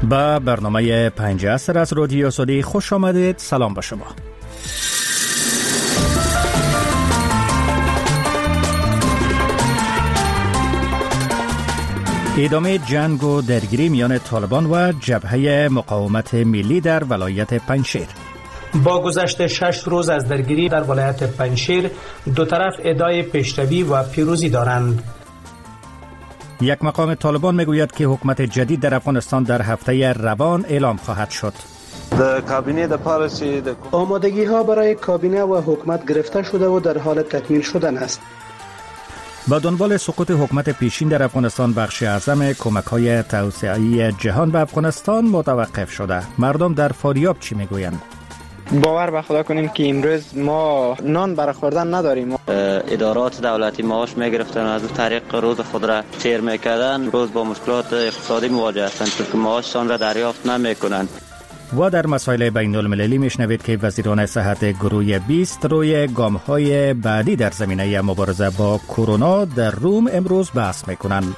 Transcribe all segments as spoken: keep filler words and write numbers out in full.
با برنامه پنج عصر از رادیو آزادی خوش آمدید. سلام به شما. ادامه جنگ و درگیری میان طالبان و جبهه مقاومت ملی در ولایت پنجشیر. با گذشت شش روز از درگیری در ولایت پنجشیر، دو طرف ادعای پیشروی و پیروزی دارند. یک مقام طالبان میگوید که حکومت جدید در افغانستان در هفته روان اعلام خواهد شد. آمادگی ها برای کابینه و حکومت گرفته شده و در حال تکمیل شدن است. با دنبال سقوط حکومت پیشین در افغانستان، بخش اعظم کمک‌های توسعه‌ای جهان به افغانستان متوقف شده. مردم در فاریاب چی میگویند؟ باور به خدا کنیم که امروز ما نان برای خوردن نداریم. ادارات دولتی معاش میگرفتن و از طریق روز خود را تیر میکردن. روز با مشکلات اقتصادی مواجه هستند چون معاششان را دریافت نمیکنند. و در مسائل بین المللی میشنوید که وزیران صحت گروه بیست روی گام‌های بعدی در زمینه مبارزه با کرونا در روم امروز بحث میکنند.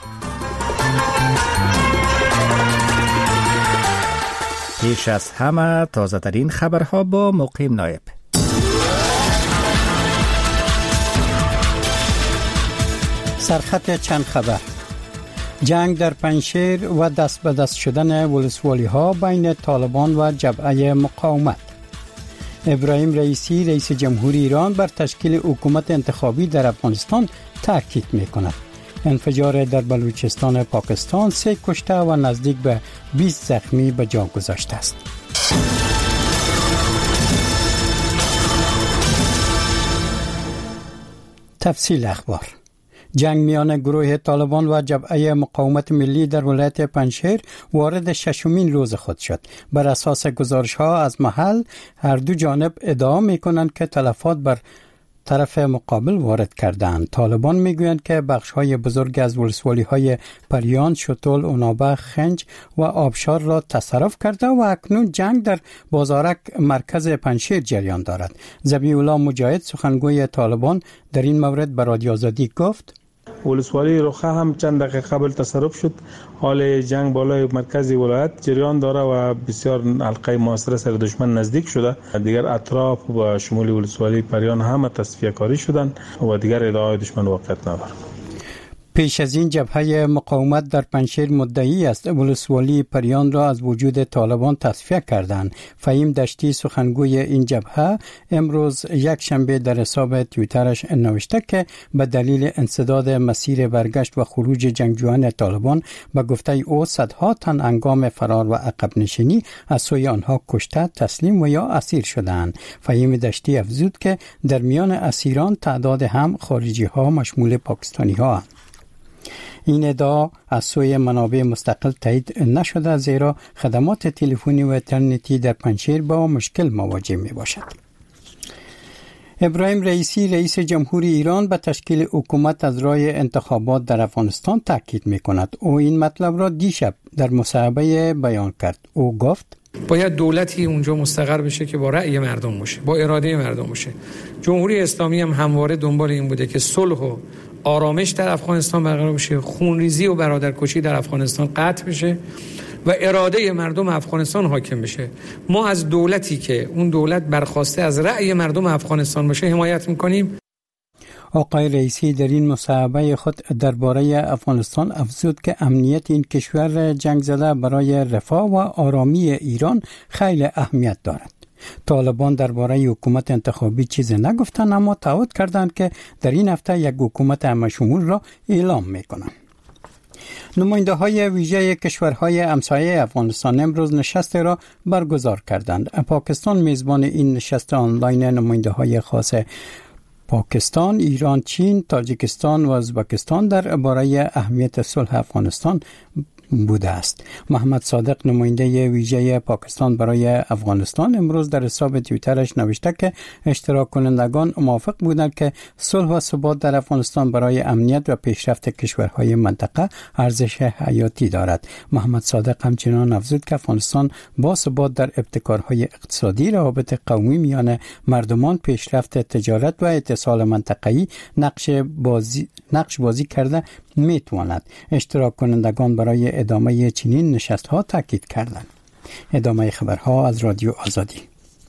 پیش از همه تازه ترین خبرها با مقیم نایب. سرخط چند خبر. جنگ در پنجشیر و دست به دست شدن ولسوالی ها بین طالبان و جبهه مقاومت. ابراهیم رئیسی رئیس جمهوری ایران بر تشکیل حکومت انتخابی در افغانستان تاکید می کند. انفجار در بلوچستان پاکستان سه کشته و نزدیک به بیست زخمی به جا گذاشته است. تفصیل اخبار. جنگ میان گروه طالبان و جبهه مقاومت ملی در ولایت پنجشیر وارد ششمین روز خود شد. بر اساس گزارش ها از محل، هر دو جانب ادعا می کنند که تلفات بر طرف مقابل وارد کردند. طالبان میگویند که بخش‌های بزرگ از ولسوالی‌های پریان، شتول، اونابه، خنج و آبشار را تصرف کرده و اکنون جنگ در بازارک مرکز پنجشیر جریان دارد. ذبیح الله مجاهد سخنگوی طالبان در این مورد به رادیو آزادی گفت: ولسوالی رخه هم چند دقیقه قبل تصرف شد. حال جنگ بالای مرکز ولایت جریان داره و بسیار حلقه محاصره سر دشمن نزدیک شده. دیگر اطراف و شمول ولسوالی پریان هم تصفیه کاری شدن و دیگر ادعای دشمن واقعیت نداره. پیش از این جبهه مقاومت در پنجشیر مدعی است ولسوالی پریان را از وجود طالبان تصفیه کردند. فهیم دشتی سخنگوی این جبهه امروز یک شنبه در حساب توییترش نوشته که به دلیل انسداد مسیر برگشت و خروج جنگجویان طالبان به گفته او صدها تن هنگام فرار و عقب نشینی از سوی آنها کشته، تسلیم و یا اسیر شدند. فهیم دشتی افزود که در میان اسیران تعداد هم خارجی ها مشمول پاکستانی ها. این ادعا از سوی منابع مستقل تایید نشده، زیرا خدمات تلفنی و اینترنتی در پنجشیر با مشکل مواجه می باشد. ابراهیم رئیسی رئیس جمهوری ایران به تشکیل حکومت از راه انتخابات در افغانستان تاکید می کند. او این مطلب را دیشب در مصاحبه بیان کرد. او گفت: باید دولتی اونجا مستقر بشه که با رأی مردم باشه، با اراده مردم باشه. جمهوری اسلامی هم همواره دنبال این بوده که صلح و آرامش در افغانستان برقرار بشه، خونریزی و برادرکشی در افغانستان قطع بشه و اراده مردم افغانستان حاکم بشه. ما از دولتی که اون دولت برخواسته از رأی مردم افغانستان باشه حمایت میکنیم. آقای رئیسی در این مصاحبه خود درباره افغانستان افزود که امنیت این کشور جنگ زده برای رفاه و آرامی ایران خیلی اهمیت دارد. طالبان درباره حکومت انتخابی چیزی نگفتند، اما تعهد کردند که در این هفته یک حکومت همه‌شمول را اعلام می‌کنند. نماینده های ویژه کشورهای همسایه افغانستان امروز نشست را برگزار کردند. پاکستان میزبان این نشست آنلاین نماینده های خاص پاکستان، ایران، چین، تاجیکستان و ازبکستان درباره اهمیت صلح افغانستان بوده است. محمد صادق نماینده ویژه پاکستان برای افغانستان امروز در حساب توییترش نوشته که اشتراک کنندگان موافق بودند که صلح و ثبات در افغانستان برای امنیت و پیشرفت کشورهای منطقه ارزش حیاتی دارد. محمد صادق همچنین افزود که افغانستان با ثبات در ابتکارهای اقتصادی، روابط قومی میان مردمان، پیشرفت تجارت و اتصال منطقه‌ای نقش بازی نقش بازی کرده میتواند. اشتراک کنندگان برای ادامه چنین نشست ها تاکید کردند. ادامه خبرها از رادیو آزادی.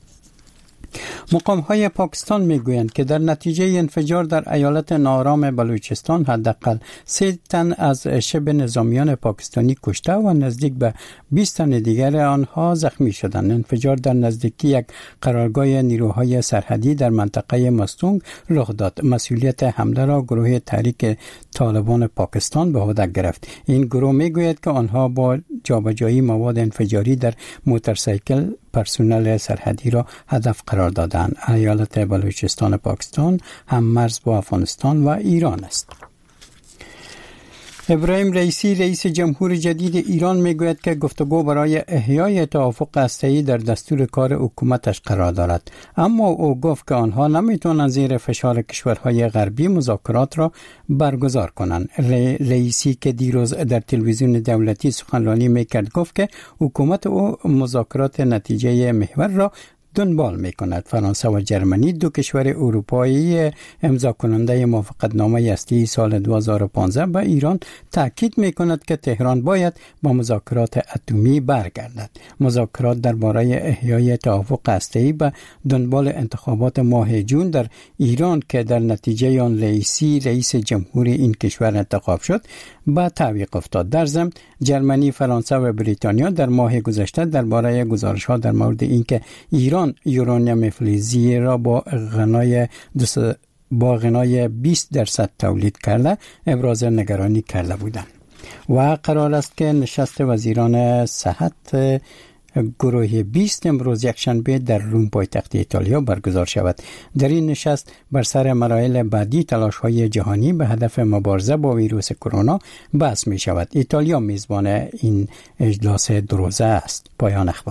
مقام های پاکستان میگویند که در نتیجه انفجار در ایالت ناآرام بلوچستان حداقل سه تن از شبه نظامیان پاکستانی کشته و نزدیک به بیست تن دیگر آنها زخمی شدند. انفجار در نزدیکی یک قرارگاه نیروهای سرحدی در منطقه مستونگ رخ داد. مسئولیت حمله را گروه تحریک طالبان پاکستان به عهده گرفت. این گروه میگوید که آنها با جابجایی مواد انفجاری در موتورسیکل پرسنل سرحدی را هدف قرار دادند. ایالت بلوچستان پاکستان هم مرز با افغانستان و ایران است. ابراهیم رئیسی رئیس جمهور جدید ایران میگوید که گفتگو برای احیای توافق هسته‌ای در دستور کار حکومتش قرار دارد، اما او گفت که آنها نمیتونن زیر فشار کشورهای غربی مذاکرات را برگزار کنند. رئیسی که دیروز در تلویزیون دولتی سخنرانی میکرد گفت که حکومت او مذاکرات نتیجه محور را دنبال می کند. فرانسه و جرمنی دو کشور اروپایی امضا کننده موافقتنامه هسته‌ای سال دو هزار و پانزده به ایران تاکید می کند که تهران باید با مذاکرات اتمی برگردد. مذاکرات درباره احیای توافق هسته‌ای به دنبال انتخابات ماه جون در ایران که در نتیجه آن رئیسی رئیس جمهور این کشور انتخاب شد به تعویق افتاد. در ضمن جرمنی، فرانسه و بریتانیا در ماه گذشته درباره گزارش‌ها در مورد اینکه ایران یورانیم فلزی را با غنای با غنای بیست درصد تولید کرده ابراز نگرانی کرده بودند. و قرار است که نشست وزیران صحت گروه بیست امروز یکشنبه در روم پایتخت ایتالیا برگزار شود. در این نشست بر سر مراحل بعدی تلاش‌های جهانی به هدف مبارزه با ویروس کرونا بحث می شود. ایتالیا میزبان این اجلاس دو روزه است. پایان اخبار.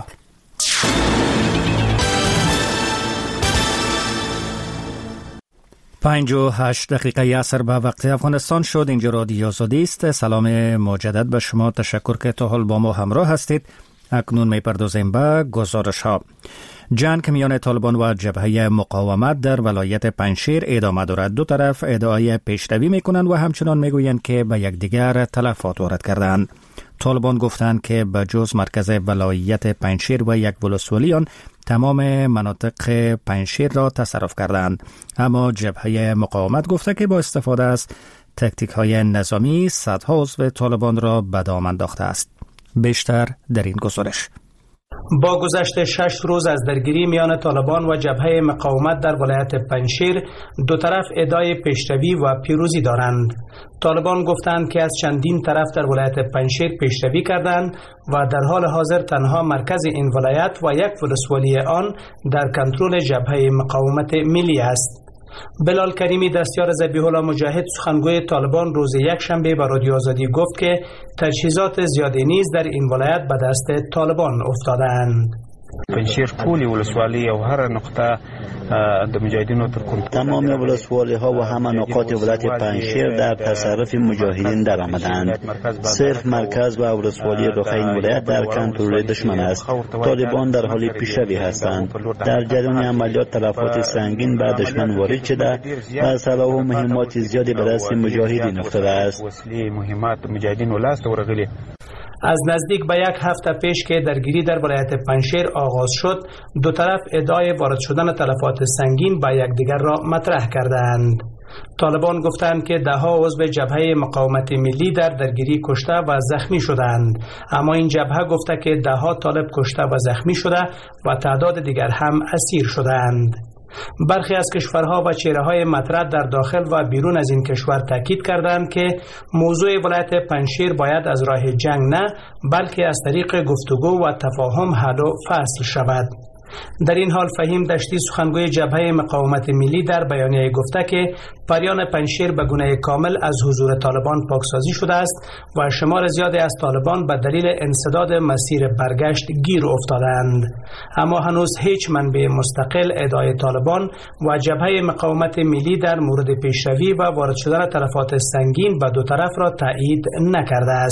پنج و هشت دقیقه عصر به وقت افغانستان شد. اینجا رادیو آزادی است. سلام مجدد به شما. تشکر که تا حال با ما همراه هستید. اکنون می‌پردازیم به گزارش ها. جنگ میان طالبان و جبهه مقاومت در ولایت پنجشیر ادامه دارد. دو طرف ادعای پیشروی میکنند و همچنان میگویند که به یکدیگر تلفات وارد کردند. طالبان گفتند که به جز مرکز ولایت پنجشیر و یک ولسوالی آن تمام مناطق پنجشیر را تصرف کردند، اما جبهه مقاومت گفته که با استفاده از تکتیک های نظامی صدها عضو طالبان را به دام انداخته است. بیشتر در این گزارش. با گذشت شش روز از درگیری میان طالبان و جبهه مقاومت در ولایت پنجشیر، دو طرف ادعای پیشروی و پیروزی دارند. طالبان گفتند که از چندین طرف در ولایت پنجشیر پیشروی کردند و در حال حاضر تنها مرکز این ولایت و یک ولسوالی آن در کنترل جبهه مقاومت ملی است. بلال کریمی دستیار ذبیح الله مجاهد سخنگوی طالبان روز یکشنبه به رادیو آزادی گفت که تجهیزات زیادی نیز در این ولایت به دست طالبان افتاده‌اند. پنجشیر ټولې ولسوالۍ او هر نقطه د مجاهدینو تر کنترل تمام ولسوالی ها و همه نقاط ولایت پنجشیر در تصرف مجاهدین در آمدند. صرف مرکز و ولسوالی رخین ولایت در کنترل دشمن است. طالبان در حال پیشروی هستند. در جریان عملیات تلفات سنگین به دشمن وارد شده و سلاح و مهمات زیادی به دست مجاهدین افتاده است. وسلې مهمات مجاهدین ولست ورغلي. از نزدیک به یک هفته پیش که درگیری در ولایت پنجشیر آغاز شد، دو طرف ادعای وارد شدن تلفات سنگین به یکدیگر را مطرح کردند. طالبان گفتند که ده ها عضو جبهه مقاومت ملی در درگیری کشته و زخمی شدند، اما این جبهه گفته که ده ها طالب کشته و زخمی شده و تعداد دیگر هم اسیر شدند. برخی از کشورها و چهره‌های مطرح در داخل و بیرون از این کشور تاکید کردند که موضوع ولایت پنجشیر باید از راه جنگ نه، بلکه از طریق گفتگو و تفاهم حل و فصل شود. در این حال فهیم دشتی سخنگوی جبهه مقاومت ملی در بیانیه گفته که پریان پنجشیر به گونه کامل از حضور طالبان پاکسازی شده است و شمار زیادی از طالبان به دلیل انسداد مسیر برگشت گیر افتادند، اما هنوز هیچ منبع مستقل ادعای طالبان و جبهه مقاومت ملی در مورد پیشروی و وارد شدن تلفات سنگین به دو طرف را تایید نکرده است.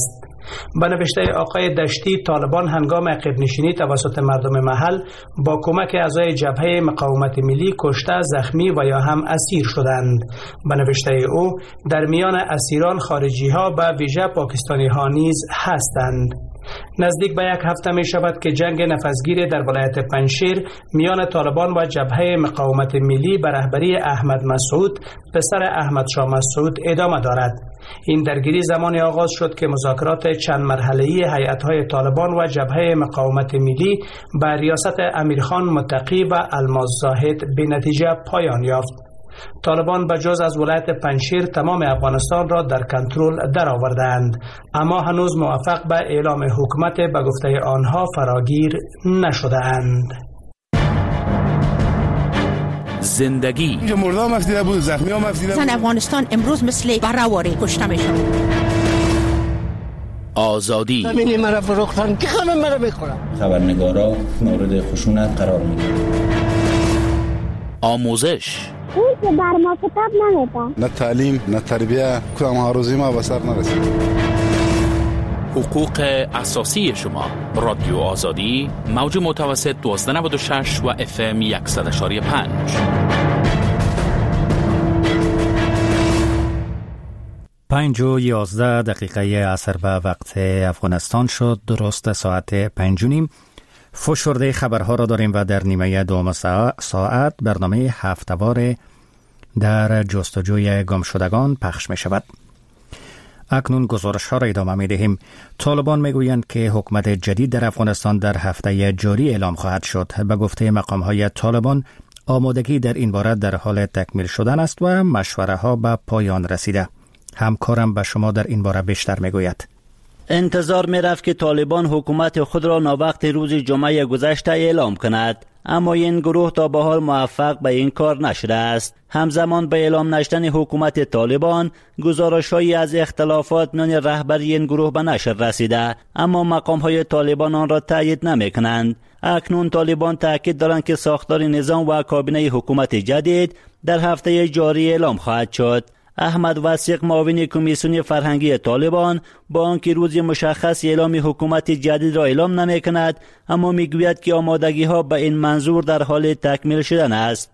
به نوشته آقای دشتی، طالبان هنگام عقب نشینی توسط مردم محل با کمک اعضای جبهه مقاومت ملی کشته، زخمی و یا هم اسیر شدند. به نوشته او در میان اسیران خارجی ها به ویژه پاکستانی ها نیز هستند. نزدیک به یک هفته می شود که جنگ نفسگیر در ولایت پنجشیر میان طالبان و جبهه مقاومت ملی به رهبری احمد مسعود پسر احمد شاه مسعود ادامه دارد. این درگیری زمانی آغاز شد که مذاکرات چند مرحله‌ای هیئت‌های طالبان و جبهه مقاومت ملی به ریاست امیرخان متقی و الماس زاهد به نتیجه پایان یافت. طالبان به جز از ولایت پنجشیر تمام افغانستان را در کنترل درآوردند، اما هنوز موفق به اعلام حکومت به گفته آنها فراگیر نشده‌اند. زندگی مردم مفتیده بود، زخمی ها مفتیده بود. زن افغانستان امروز مثل برهواری کشته میشد. آزادی زمینی مرا فروختن که همه مرا میخورن. خبرنگارا مورد خشونت قرار میدن. آموزش اون که بر ما کتاب نمیدن. نه تعلیم نه تربیه، کدام هاروزی ما به سر نرسید. حقوق اساسی شما. رادیو آزادی، موج متوسط دویست و نود و شش و اف ام صد و یک و پنج. پنج و یازده دقیقه عصر به وقت افغانستان شد. درست ساعت پنج و نیم. فشرده خبرها را داریم و در نیمه دوم ساعت برنامه هفته‌وار در جستجوی گمشدگان پخش می شود. اکنون گزارش ها را ادامه می دهیم. طالبان می گویند که حکومت جدید در افغانستان در هفته جاری اعلام خواهد شد. به گفته مقام های طالبان آمادگی در این باره در حال تکمیل شدن است و مشوره ها به پایان رسیده. همکارم به شما در این باره بیشتر می گوید. انتظار می رفت که طالبان حکومت خود را ناوقت روز جمعه گذشته اعلام کند، اما این گروه تا به حال موفق به این کار نشده است. همزمان به اعلام نشدن حکومت طالبان، گزارش‌هایی از اختلافات میان رهبری این گروه به نشر رسیده، اما مقام‌های طالبان آن را تایید نمی‌کنند. اکنون طالبان تاکید دارند که ساختار نظام و کابینه حکومت جدید در هفته جاری اعلام خواهد شد. احمد وثیق، معاون کمیسیون فرهنگی طالبان، با آنکه روز مشخص اعلام حکومت جدید را اعلام نمی‌کند، اما میگوید که آمادگی‌ها به این منظور در حال تکمیل شدن است.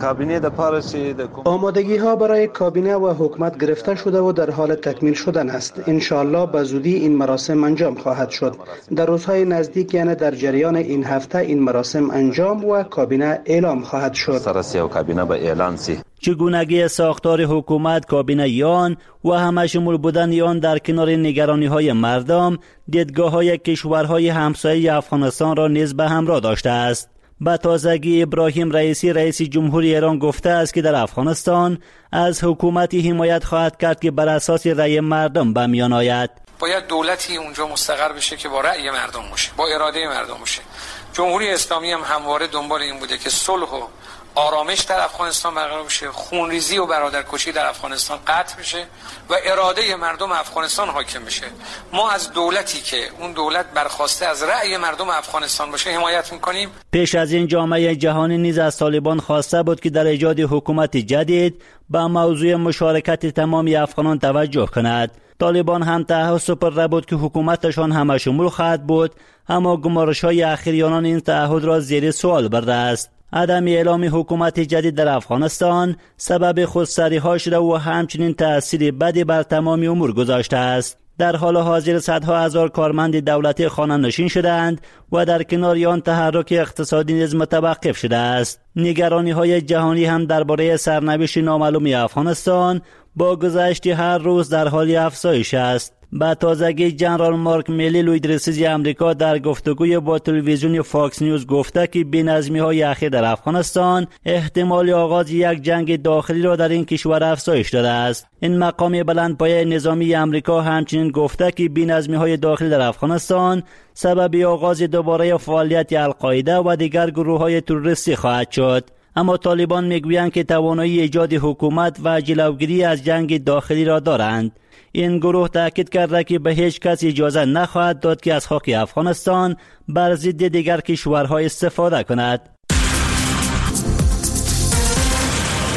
آمادگی‌ها برای کابینه و حکومت گرفته شده و در حال تکمیل شدن است. انشاءالله به زودی این مراسم انجام خواهد شد. در روزهای نزدیک، یعنی در جریان این هفته، این مراسم انجام و کابینه اعلام خواهد شد. سرسی و کابینه به اعلان سی. چگونگی ساختار حکومت، کابینه یان و همه شمول بودن یان در کنار نگرانی‌های مردم، دیدگاه‌های کشورهای همسایه افغانستان را نیز به همراه داشته است. با تازگی ابراهیم رئیسی، رئیس جمهوری ایران، گفته است که در افغانستان از حکومتی حمایت خواهد کرد که بر اساس رأی مردم به میان آید. باید دولتی اونجا مستقر بشه که با رأی مردم باشه، با اراده مردم باشه. جمهوری اسلامی هم همواره دنبال این بوده که صلح و آرامش در افغانستان برقرار بشه، خونریزی و برادرکشی در افغانستان قطع بشه و اراده مردم افغانستان حاکم بشه. ما از دولتی که اون دولت برخواسته از رأی مردم افغانستان باشه حمایت میکنیم. پیش از این جامعه جهانی نیز از طالبان خواسته بود که در ایجاد حکومت جدید به موضوع مشارکت تمامی افغانان توجه کند. طالبان هم تعهد سپرده بود که حکومتشان همه شمول خواهد بود، اما گزارش‌های اخیر آنان این تعهد را زیر سوال برده است. عدم اعلام حکومت جدید در افغانستان سبب خودسری‌ها شده و همچنین تأثیر بدی بر تمامی امور گذاشته است. در حال حاضر صدها هزار کارمند دولتی خانه نشین شدند و در کنار آن تحرک اقتصادی نیز متوقف شده است. نگرانی‌های جهانی هم درباره سرنوشت نامعلوم افغانستان با گذشت هر روز در حال افزایش است. با تازگی جنرال مارک میلی، لویدرسیزی امریکا، در گفتگوی با تلویزیون فاکس نیوز گفته که بی‌نظمی‌های اخیر در افغانستان احتمال آغاز یک جنگ داخلی را در این کشور افزایش داده است. این مقام بلندپایه نظامی امریکا همچنین گفته که بی‌نظمی‌های داخلی در افغانستان سبب آغاز دوباره فعالیت القاعده و دیگر گروه‌های تروریستی خواهد شد. اما طالبان میگویند که توانایی ایجاد حکومت و جلوگیری از جنگ داخلی را دارند. این گروه تاکید کرده که به هیچ کس اجازه نخواهد داد که از خاک افغانستان بر ضد دیگر کشورها استفاده کند.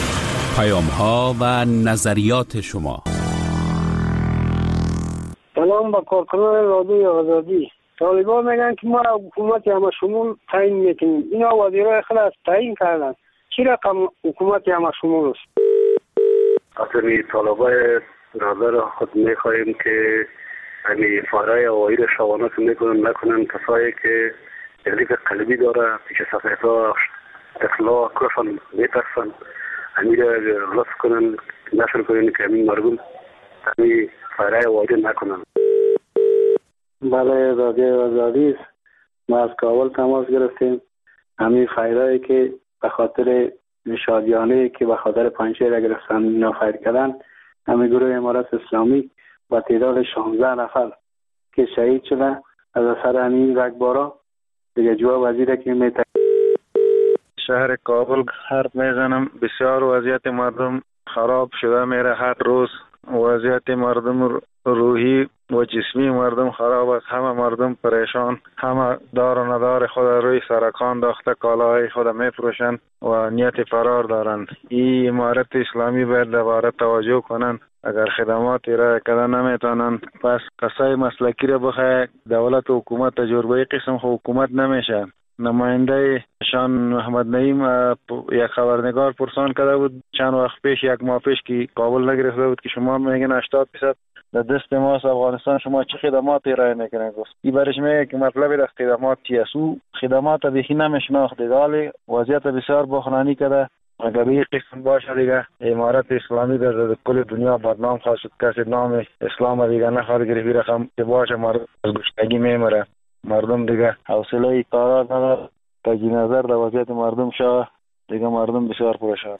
پیام‌ها و نظریات شما. سلام سلام با کارکنان رادیوی آزادی. طالبان میگن که ما حکومت همه شمول تعیین میکنیم. اینا وزیرای خود از تعیین کردن. چی رقم حکومت همه شمول است؟ اصلا طالبای نظر خود میخواهیم که یعنی فارای هوایی را شبانه که میکنن نکنن کسایی که تکلیف قلبی داره پیش صفحه اطلاع کفن میترسن همین را رفت کنن نشر کنن که همین مردم همین فارای هوایی نکنن. بله رادیو آزادی است. ما از کابل تماس گرفتیم. همین فایرایی که به خاطر شادیانه که به خاطر پنجشیر گرفتن اینا فایر کردن همین گروه امارت اسلامی با تعداد شانزده نفر که شهید شده از اثر همین رگبارا دیگه جواب وزیر که میتونه. شهر کابل حرف میزنم. بسیار وضعیت مردم خراب شده میره. هر روز وضعیت مردم روحی و جسمی مردم خراب است. همه مردم پریشان، همه دار و ندار خود روی سرکان داخته کالاهای خود میفروشند و نیت فرار دارند. این امارت اسلامی باید دوباره توجه کنند. اگر خدمات ارائه کردن نمیتونن پس کسای مسلکی را بخواه دولت و حکومت تجربه قسم حکومت نمیشه. نماینده شان محمد نعیم یک خبرنگار پرسان کرده بود چند وقت پیش یک ماه پیش که کابل نگرفته بود که شما میگن هشتاد درصد در دست ما از افغانستان شما چه خدمات ارائه میکنه گفت. این برش میگه که مطلب از خدمات چیه. او خدمات بیخی نمیشناخته ولی وضعیت بسیار بحرانی کرده. اگر این قسم باشه دیگه امارت اسلامی در کل دنیا بدنام خواهد شد. کسی نام اسلام دیگه نخواهد گرفت. رقم که باشه مردم از گشتگی میمره. مردم دیگه حوصله کارا نداره. تجدید نظر در وضعیت مردم شاه دیگه مردم بسیار پریشان.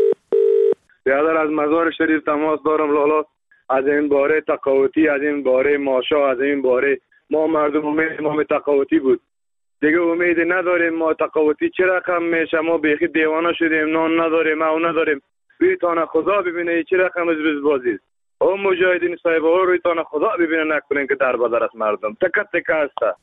برادر از مزار شریف تماس دارم لالا. از این باره تقاوتی، از این باره ماشا، از این باره ما مردم امید ما تقاوتی بود. دیگه امید نداریم. ما تقاوتی چه رقم میشه؟ ما بیخی دیوانه شدیم. نان نداریم، او نداریم. روی تانه خدا ببینه چه رقم از بزبازی است. او مجاهدین صاحب ها روی تانه خدا ببینه نکنین که در بدر است مردم. تکت تکت است.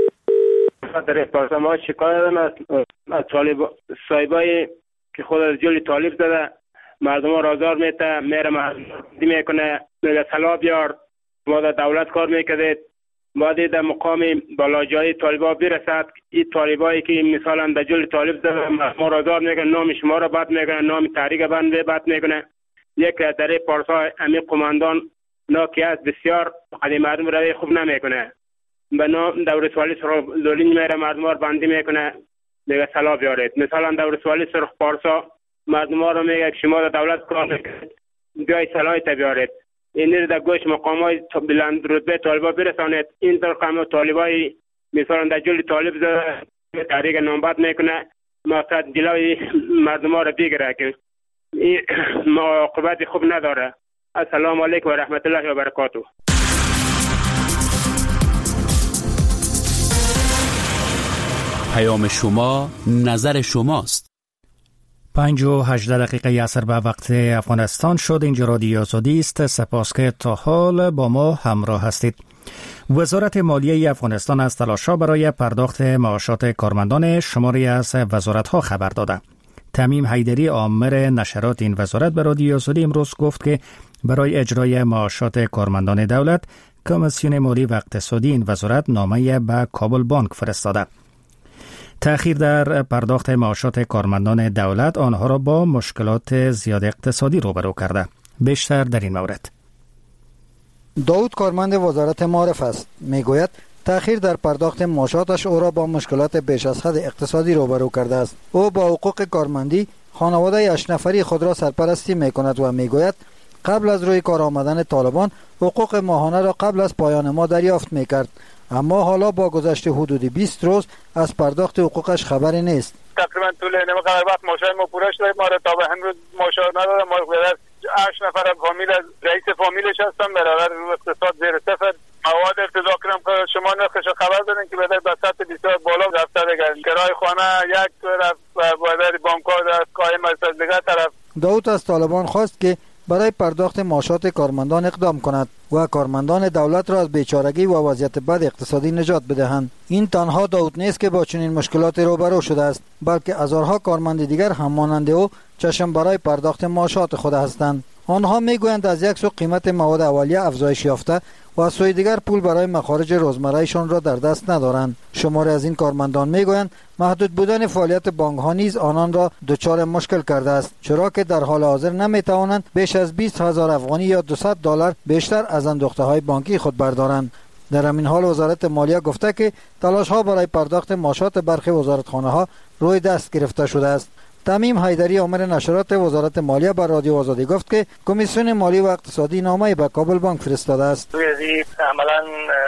در پاسا ما شکایت دارم از طالب صاحبای که خود از جلی طالب زده مردم ها رازار میته میره مردم میکنه میگه سلا بیار ما در دولت کار میکردید ما در مقام بالاجایی طالبا برسد. این طالبایی که مثلا در جلی طالب زده ما رازار میکنه نام شما را بد میکنه نام تحریک بنده بد میکنه. یک در پارسا امی قماندان ناکی است بسیار علی مردم روی خوب نمیکنه. به نام دولت والی سرخ لولین میره مردم ها بندی میکنه میگه سلا بیارید. مثلا دولت والی سرخ پارسا مردم ها رو میگه که شما در دولت کار میکنید بیای سلایت بیارید. این در گوش مقام های بلند رتبه طالبا برسانید. این در قام طالبای مثلا در جلی طالب زده تحریک نامبد میکنه مقصد جلوی مردم ها رو بگیره که این عاقبت خوب نداره. السلام علیکم و رحمت الله و برکاته. پیام شما نظر شماست. پنج و هجده دقیقه عصر به وقت افغانستان شد. اینجا رادیو آزادی است. سپاس که تا حال با ما همراه هستید. وزارت مالیه افغانستان از تلاش‌ها برای پرداخت معاشات کارمندان شماری از وزارت‌ها خبر داده. تمیم حیدری آمر نشرات این وزارت به رادیو آزادی امروز گفت که برای اجرای معاشات کارمندان دولت کمیسیون مالی و اقتصادی این وزارت نامه به کابل بانک فرستاده. تأخیر در پرداخت معاشات کارمندان دولت آنها را با مشکلات زیاد اقتصادی روبرو کرده. بیشتر در این مورد داود کارمند وزارت معارف است. میگوید تأخیر در پرداخت معاشاتش او را با مشکلات بیش از حد اقتصادی روبرو کرده است. او با حقوق کارمندی خانواده هشت نفری خود را سرپرستی میکند و میگوید قبل از روی کار آمدن طالبان حقوق ماهانه را قبل از پایان ماه دریافت میکرد، اما حالا با گذشت حدود بیست روز از پرداخت حقوقش خبری نیست. تقریبا طول نیم قرار وقت معاشات ما پوره شده. ما را تا به امروز معاشات ندادن. ما برادر هشت نفر فامیل از رئیس فامیلش هستم. برادر رو اقتصاد زیر صفر. مواد ارتضا کنم که شما نرخش خبر دادن که بدر به سطح بسیار بالا رفته دیگر. کرای خانه یک طرف و بدر بانک‌ها در قایم است از دیگر طرف. داود از طالبان خواست که برای پرداخت معاشات کارمندان اقدام کند و کارمندان دولت را از بیچارگی و وضعیت بد اقتصادی نجات بدهند. این تنها داود نیست که با چنین مشکلات روبرو شده است، بلکه هزارها کارمند دیگر هم مانند او چشم برای پرداخت معاشات خود هستند. آنها میگویند از یک سو قیمت مواد اولیه افزایش یافته و از سوی دیگر پول برای مخارج روزمرهشان را در دست ندارند. شماری از این کارمندان میگویند محدود بودن فعالیت بانک ها نیز آنان را دچار مشکل کرده است، چرا که در حال حاضر نمیتوانند بیش از بیست هزار افغانی یا دویست دلار بیشتر از اندوخته های بانکی خود بردارند. در همین حال وزارت مالیه گفته که تلاش ها برای پرداخت معاشات برخی وزارتخانه ها روی دست گرفته شده است. تمیم حیدری امور نشرات وزارت مالیه بر رادیو آزادی گفت که کمیسیون مالی و اقتصادی نامه به کابل بانک فرستاده است. روی ازی عملا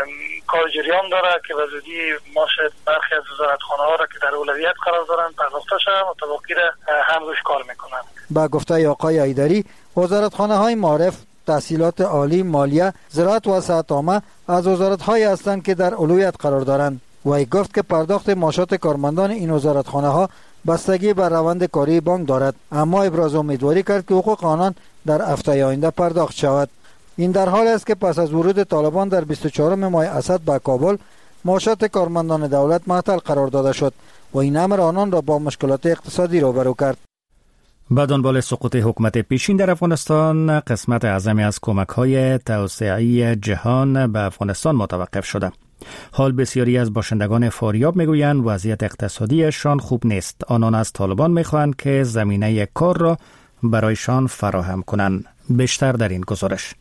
کار جریان داره که به زودی معاش برخی از وزارتخانه ها را که در اولویت قرار دارند پرداخته شده و متوقع هم روش کار میکنند. با گفته آقای حیدری وزارتخانه های معارف، تحصیلات عالی، مالیه، زراعت و صحت عامه از وزارت‌هایی هستند که در اولویت قرار دارند. وی گفت که پرداخت معاشات کارمندان این وزارتخانه ها بستگی بر روند کاری بانک دارد، اما ابراز امیدواری کرد که حقوق آنان در هفته آینده پرداخت شود. این در حال است که پس از ورود طالبان در بیست و چهارم ماه اسد به کابل معاشات کارمندان دولت معطل قرار داده شد و این امر آنان را با مشکلات اقتصادی روبرو کرد. با دنبال سقوط حکومت پیشین در افغانستان، قسمت اعظمی از کمک‌های توسعه‌ای جهان به افغانستان متوقف شده. حال بسیاری از باشندگان فاریاب میگویند وضعیت اقتصادیشان خوب نیست. آنان از طالبان میخواهند که زمینه کار را برایشان فراهم کنند. بیشتر در این گزارش.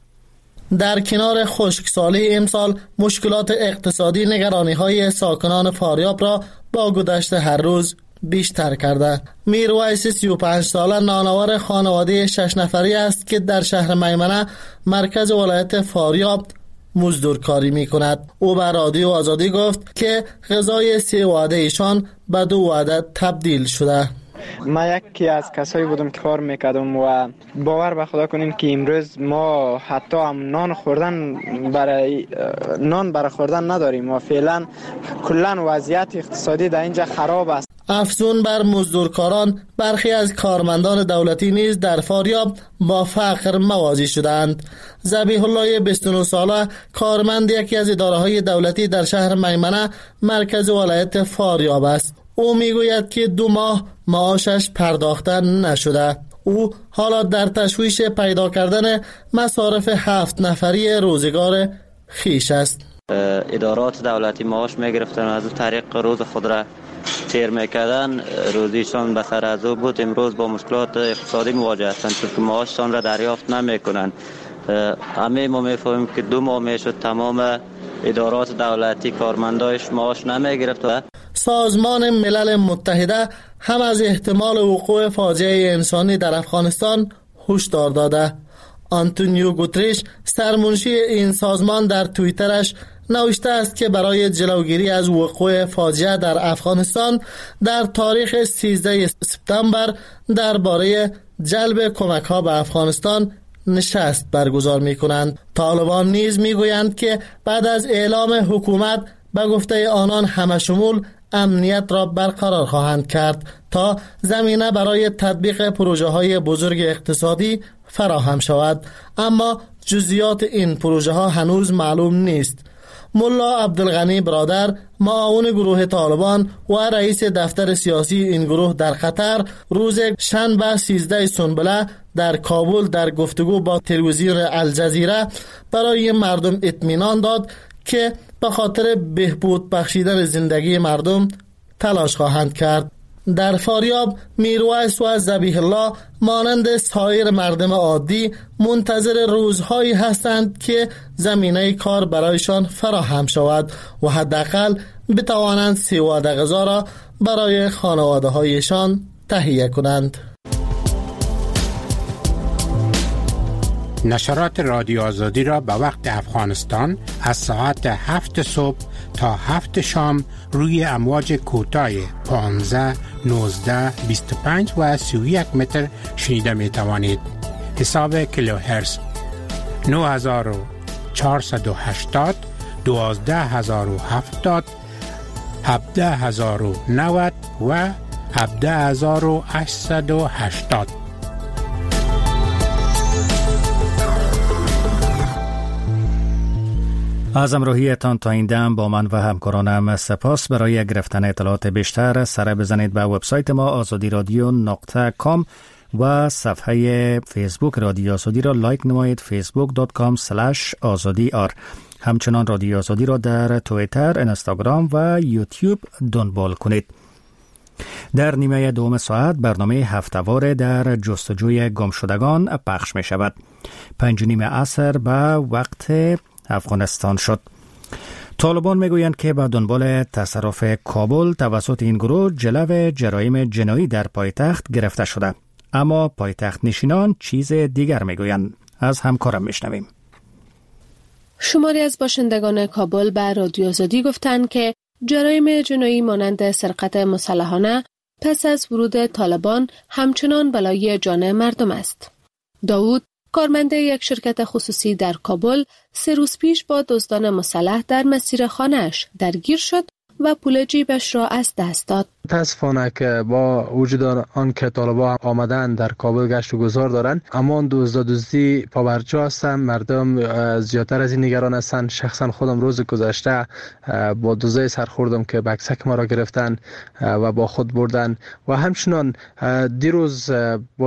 در کنار خشکسالی امسال، مشکلات اقتصادی نگرانی‌های ساکنان فاریاب را با گذشت هر روز بیشتر کرده. میرویس سی و پنج ساله نانوار خانواده شش نفری است که در شهر میمنه مرکز ولایت فاریاب مزدورکاری می کند. او به رادیو آزادی گفت که غذای سه وعده ایشان به دو وعده تبدیل شده. من یکی از کسایی بودم که کار میکردم و باور به خدا کنین که امروز ما حتی هم نان خوردن برای نان برای خوردن نداریم و فعلا کلا وضعیت اقتصادی در اینجا خراب است. افزون بر مزدورکاران، برخی از کارمندان دولتی نیز در فاریاب با فقر مواجه شدند. ذبیح الله بیست و نه ساله کارمند یکی از اداره‌های دولتی در شهر میمنه مرکز ولایت فاریاب است. او میگوید که دو ماه معاشش پرداخته نشده. او حالا در تشویش پیدا کردن مصارف هفت نفری روزگار خیش است. ادارات دولتی معاش میگرفتن از طریق روز خود را تیر میکردن، روزیشان به سر از او بود. امروز با مشکلات اقتصادی مواجه هستند چون معاششان را دریافت نمیکنند. همه ما میفهمیم که دو ماه میشد تمام ادارات دولتی کارمندایش معاش نمیگرفت. سازمان ملل متحده هم از احتمال وقوع فاجعه انسانی در افغانستان هشدار داده. آنتونیو گوتریش سرمنشی این سازمان در توییترش نوشته است که برای جلوگیری از وقوع فاجعه در افغانستان در تاریخ سیزده سپتامبر درباره جلب کمک ها به افغانستان نشست برگزار می کنند. طالبان نیز می گویند که بعد از اعلام حکومت به گفته آنان همه شمول امنیت را برقرار خواهند کرد تا زمینه برای تطبیق پروژه های بزرگ اقتصادی فراهم شود، اما جزئیات این پروژه ها هنوز معلوم نیست. ملا عبدالغنی برادر، معاون گروه طالبان و رئیس دفتر سیاسی این گروه در قطر، روز شنبه سیزده سنبله در کابل در گفتگو با تلویزیون الجزیره برای مردم اطمینان داد که به خاطر بهبود بخشیدن زندگی مردم تلاش خواهند کرد. در فاریاب، میرویس و ذبیح الله مانند سایر مردم عادی منتظر روزهایی هستند که زمینه کار برایشان فراهم شود و حداقل بتوانند سه وعده غذا را برای خانواده هایشان تهیه کنند. نشرات رادیو آزادی را به وقت افغانستان از ساعت هفت صبح تا هفت شام روی امواج کوتاه پانزده، نوزده، بیست و پنج و سی و یک متر شنیده می توانید. حساب کیلوهرتز نه هزار و چهارصد و هشتاد، دوازده هزار و هفتاد، هفده هزار و نود و هفده هزار و هشتصد و هشتاد. از همراهیتان تا این دم با من و همکارانم سپاس. برای گرفتن اطلاعات بیشتر سر بزنید به وبسایت ما آزادی رادیو نقطه کام و صفحه فیسبوک رادیو آزادی را لایک نمایید فیسبوک دات کام اسلش آزادی آر. همچنان رادیو آزادی را در توییتر، اینستاگرام و یوتیوب دنبال کنید. در نیمه دوم ساعت برنامه هفته‌وار در جستجوی گمشدگان پخش می شود. پنج و نیم عصر به وقت افغانستان شد. طالبان می گویند که به دنبال تصرف کابل توسط این گروه جلو جرایم جنایی در پایتخت گرفته شده. اما پایتخت نشینان چیز دیگر می گویند. از همکارم می شنویم. شماری از باشندگان کابل به رادیو آزادی گفتند که جرایم جنایی مانند سرقت مسلحانه پس از ورود طالبان همچنان بلای جان مردم است. داوود، کارمند یک شرکت خصوصی در کابل، سه روز پیش با دزدان مسلح در مسیر خانه‌اش درگیر شد و پول جیبش را از دست داد. متاسفانه که با وجود آن که طالبان آمدن در کابل گشت و گذار دارند، اما دزد دزدی پابرجا هستند. مردم زیادتر از این نگران هستند. شخصا خودم روز گذشته با دزدای سرخوردم که بکسک ما را گرفتن و با خود بردن و همچنان دیروز با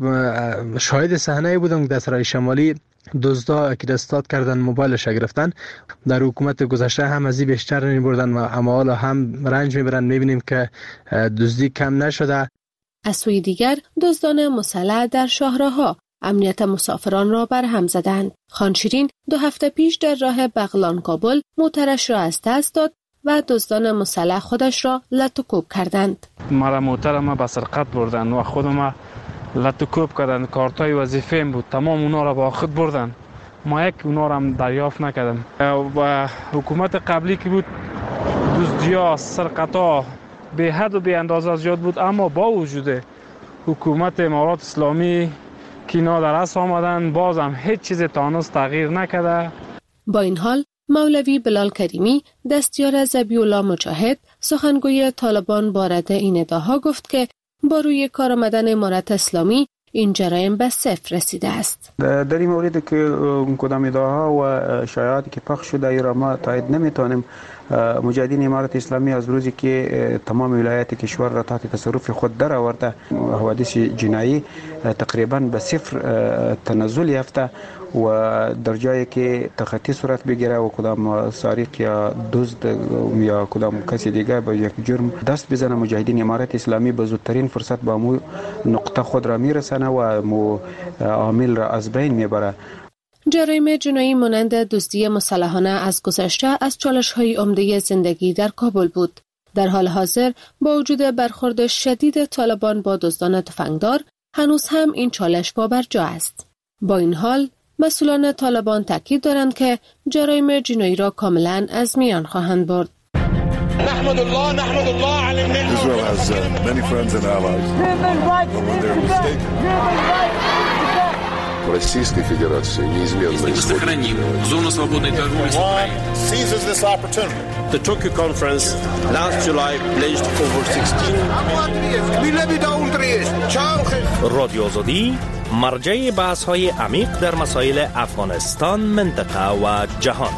این شاهد صحنه بودم در سرای شمالی دزدا که دستات کردن موبایلش گرفتن. در حکومت گذشته هم از این بیشتر می‌بردن و اما حالا هم رنج می‌برن. می‌بینیم که دزدی کم نشده. از سوی دیگر دزدان مسلح در شاهراه‌ها امنیت مسافران را برهم زدند. خان شیرین دو هفته پیش در راه بغلان کابل موترش را از دست داد و دزدان مسلح خودش را لطوکوب کردند. مرا موترم به سرقت بردن و خودم لطوکوب کردن. کارتای وظیفه‌ام بود، تمام اونا را با خود بردن. ما یک اونا را هم دریافت نکردم. و حکومت قبلی که بود دزدی‌ها، سرقت‌ها به حد و به اندازه زیاد بود، اما با وجود حکومت امارات اسلامی که اینا در اصل آمدن باز هم هیچ چیز تانست تغییر نکرده. با این حال مولوی بلال کریمی، دستیار ذبیح الله مجاهد، سخنگوی طالبان بارد این ادعاها گفت که با روی کار آمدن امارت اسلامی این جرایم به صفر رسیده است. در این مورد که کدام ادعاها و شایعاتی که پخش شده ای را ما تایید نمیتونیم. مجاهدین امارت اسلامی از روزی که تمام ولایات کشور را تحت تصرف خود در آورده، حوادث جنایی تقریبا به صفر تنزل یافته و در جایی که تخطی صورت بگیره و کدام سارق یا دزد یا کدام کسی دیگه با یک جرم دست بزنه، مجاهدین امارت اسلامی به زودترین فرصت با مو نقطه خود را میرسنه و مو عامل را از بین میبره. جرایم جنایی مانند دزدی مسلحانه از گذشته از چالش‌های عمده زندگی در کابل بود. در حال حاضر با وجود برخورد شدید طالبان با دزدان تفنگدار، هنوز هم این چالش پابرجا است. با این حال مسئولان طالبان تاکید دارند که جرایم جنایی را کاملا از میان خواهند برد. نحمد الله نحمد الله علی النعمة. Israel has uh, many friends and allies. But when they're mistaken. Российской Федерации неизменно Если мы сохраним зону свободной торговли с Украиной. Seizes this opportunity. The Tokyo conference last July pledged over sixteen. رادیو آزادی مرجع بحث‌های عمیق در مسائل افغانستان، منطقه و جهان.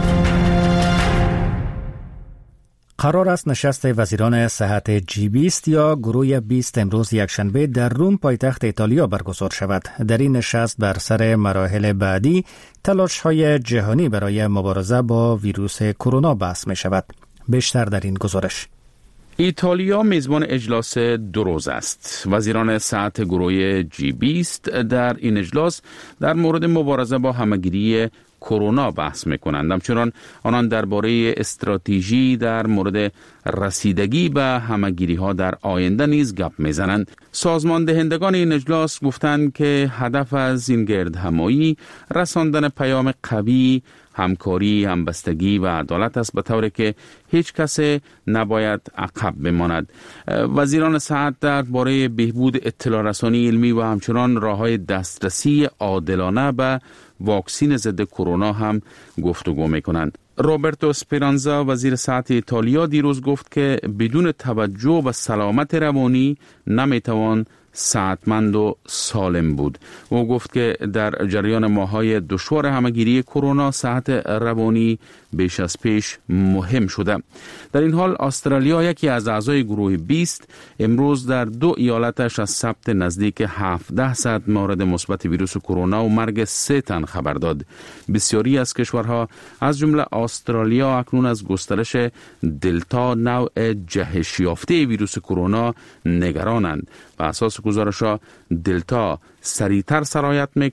قرار است نشست وزیران صحت جی بیست یا گروه بیست امروز یکشنبه در روم پایتخت ایتالیا برگزار شود. در این نشست بر سر مراحل بعدی تلاش‌های جهانی برای مبارزه با ویروس کرونا بحث می شود. بیشتر در این گزارش. ایتالیا میزبان اجلاس دو روز است. وزیران صحت گروه جی بیست در این اجلاس در مورد مبارزه با همه‌گیری کرونا بحث میکنند. همچنان آنان درباره استراتژی در مورد رسیدگی به همه‌گیری ها در آینده نیز گپ میزنند. سازمان دهندگان این اجلاس گفتند که هدف از این گردهمایی رساندن پیام قوی، همکاری، همبستگی و عدالت است، به طوری که هیچ کس نباید عقب بماند. وزیران صحت درباره بهبود اطلاع رسانی علمی و همچنان راه‌های دسترسی عادلانه به واکسین ضد کرونا هم گفتگو می‌کنند. روبرتو اسپرانزا وزیر صحت ایتالیا دیروز گفت که بدون توجه به سلامت روانی نمیتوان صحتمند و سالم بود. او گفت که در جریان ماه‌های دشوار همه‌گیری کرونا صحت روانی بیش از پیش مهم شده. در این حال استرالیا، یکی از اعضای گروه بیست، امروز در دو ایالتش از ثبت نزدیک هفده صد مورد مثبت ویروس کرونا و مرگ سه تن خبر داد. بسیاری از کشورها از جمله استرالیا اکنون از گسترش دلتا نوع جهش یافته ویروس کرونا نگرانند. بر اساس گزارش‌ها دلتا سریعتر سرایت